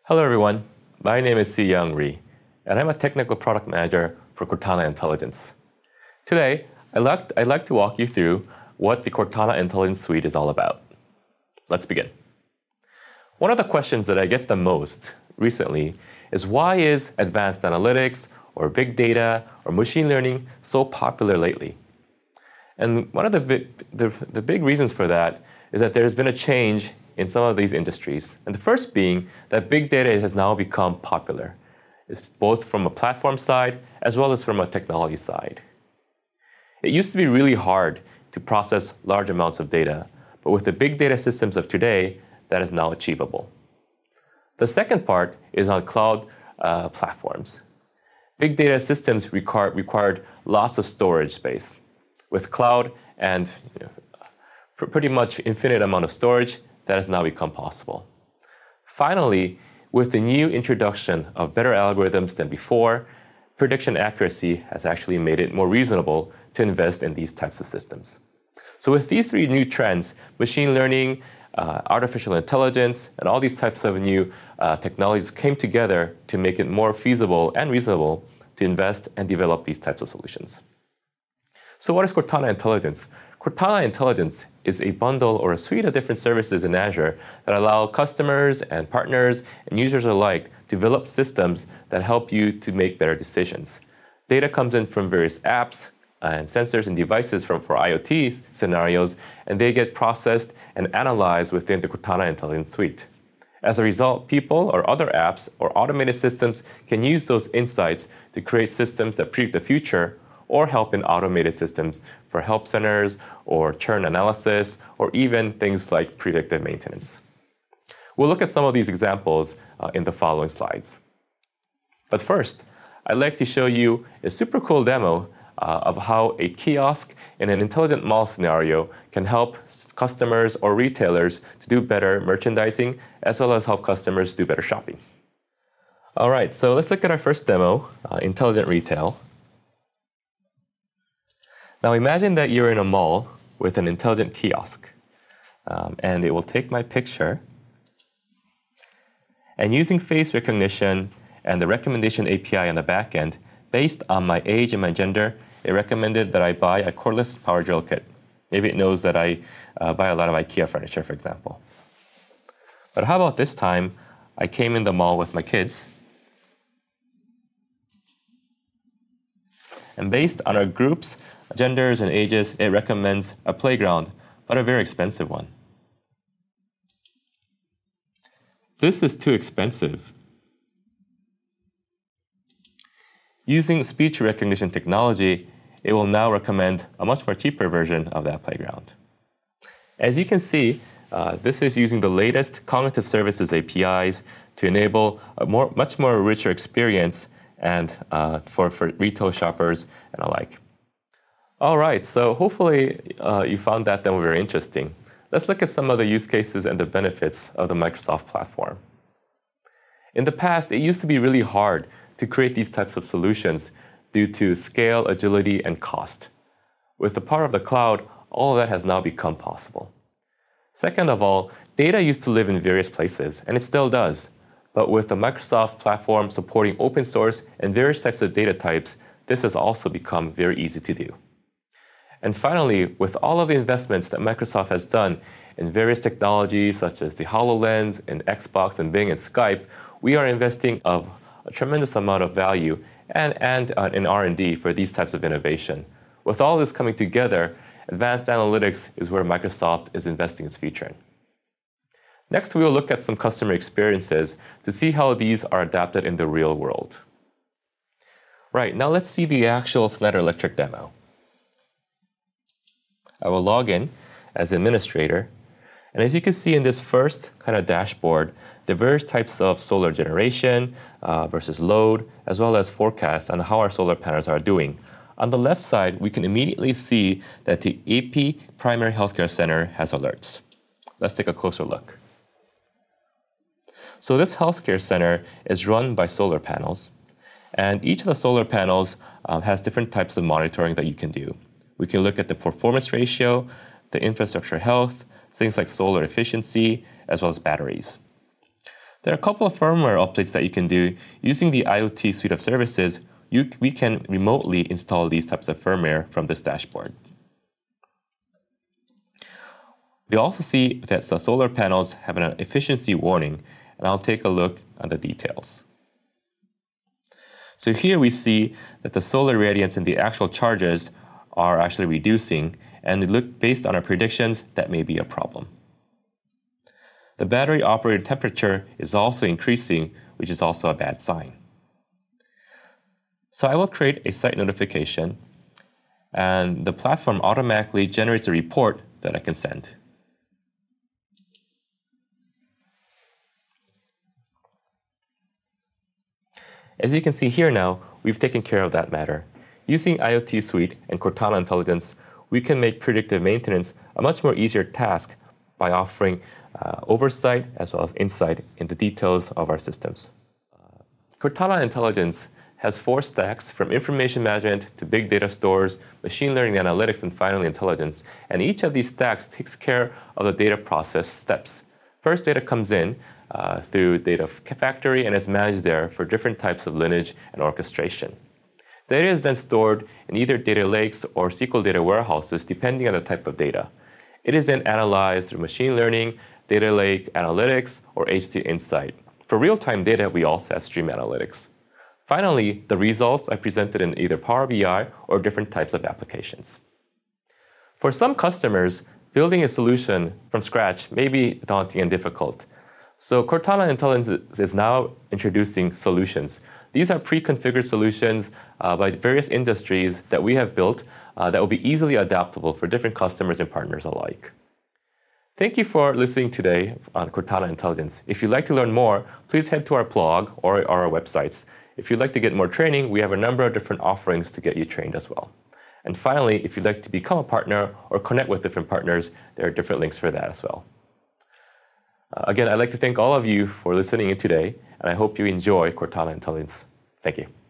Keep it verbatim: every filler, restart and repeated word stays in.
Hello everyone, my name is Si-Young Ri, and I'm a Technical Product Manager for Cortana Intelligence. Today, I'd like, I'd like to walk you through what the Cortana Intelligence Suite is all about. Let's begin. One of the questions that I get the most recently is why is advanced analytics or big data or machine learning so popular lately? And one of the big, the, the big reasons for that is that there's been a change in some of these industries. And the first being that big data has now become popular. It's both from a platform side as well as from a technology side. It used to be really hard to process large amounts of data, but with the big data systems of today, that is now achievable. The second part is on cloud uh, platforms. Big data systems require, required lots of storage space. With cloud and you know, pretty much infinite amount of storage, that has now become possible. Finally, with the new introduction of better algorithms than before, prediction accuracy has actually made it more reasonable to invest in these types of systems. So with these three new trends, machine learning, uh, artificial intelligence, and all these types of new uh, technologies came together to make it more feasible and reasonable to invest and develop these types of solutions. So what is Cortana Intelligence? Cortana Intelligence is a bundle or a suite of different services in Azure that allow customers and partners and users alike to develop systems that help you to make better decisions. Data comes in from various apps and sensors and devices from, for IoT scenarios, and they get processed and analyzed within the Cortana Intelligence Suite. As a result, people or other apps or automated systems can use those insights to create systems that predict the future or help in automated systems for help centers or churn analysis, or even things like predictive maintenance. We'll look at some of these examples uh, in the following slides. But first, I'd like to show you a super cool demo uh, of how a kiosk in an intelligent mall scenario can help customers or retailers to do better merchandising, as well as help customers do better shopping. All right, so let's look at our first demo, uh, Intelligent Retail. Now imagine that you're in a mall with an intelligent kiosk, um, and it will take my picture, and using face recognition and the recommendation A P I on the back end, based on my age and my gender, it recommended that I buy a cordless power drill kit. Maybe it knows that I uh, buy a lot of IKEA furniture, for example. But how about this time, I came in the mall with my kids, and based on our groups, genders, and ages, it recommends a playground, but a very expensive one. This is too expensive. Using speech recognition technology, it will now recommend a much more cheaper version of that playground. As you can see, uh, this is using the latest cognitive services A P Is to enable a more, much more richer experience and uh, for, for retail shoppers and alike. All right, so hopefully uh, you found that demo very interesting. Let's look at some of the use cases and the benefits of the Microsoft platform. In the past, it used to be really hard to create these types of solutions due to scale, agility, and cost. With the power of the cloud, all of that has now become possible. Second of all, data used to live in various places, and it still does. But with the Microsoft platform supporting open source and various types of data types, this has also become very easy to do. And finally, with all of the investments that Microsoft has done in various technologies such as the HoloLens and Xbox and Bing and Skype, we are investing a, a tremendous amount of value and, and uh, in R and D for these types of innovation. With all this coming together, advanced analytics is where Microsoft is investing its future in. Next, we will look at some customer experiences to see how these are adapted in the real world. Right, now let's see the actual Schneider Electric demo. I will log in as administrator, and as you can see in this first kind of dashboard, the various types of solar generation uh, versus load, as well as forecasts on how our solar panels are doing. On the left side, we can immediately see that the A P Primary Healthcare Center has alerts. Let's take a closer look. So this healthcare center is run by solar panels, and each of the solar panels um, has different types of monitoring that you can do. We can look at the performance ratio, the infrastructure health, things like solar efficiency, as well as batteries. There are a couple of firmware updates that you can do. Using the IoT suite of services, you, we can remotely install these types of firmware from this dashboard. We also see that the solar panels have an efficiency warning, and I'll take a look at the details. So here we see that the solar radiance and the actual charges are actually reducing, and it look based on our predictions that may be a problem. The battery operated temperature is also increasing, which is also a bad sign. So I will create a site notification, and the platform automatically generates a report that I can send. As you can see here now, we've taken care of that matter. Using IoT Suite and Cortana Intelligence, we can make predictive maintenance a much more easier task by offering uh, oversight as well as insight in the details of our systems. Uh, Cortana Intelligence has four stacks, from information management to big data stores, machine learning analytics, and finally intelligence. And each of these stacks takes care of the data process steps. First, data comes in uh, through Data Factory and is managed there for different types of lineage and orchestration. Data is then stored in either data lakes or S Q L data warehouses, depending on the type of data. It is then analyzed through machine learning, data lake analytics, or H C Insight. For real-time data, we also have Stream Analytics. Finally, the results are presented in either Power B I or different types of applications. For some customers, building a solution from scratch may be daunting and difficult. So Cortana Intelligence is now introducing solutions. These are pre-configured solutions uh, by various industries that we have built uh, that will be easily adaptable for different customers and partners alike. Thank you for listening today on Cortana Intelligence. If you'd like to learn more, please head to our blog or, or our websites. If you'd like to get more training, we have a number of different offerings to get you trained as well. And finally, if you'd like to become a partner or connect with different partners, there are different links for that as well. Uh, again, I'd like to thank all of you for listening in today, and I hope you enjoy Cortana Intelligence. Thank you.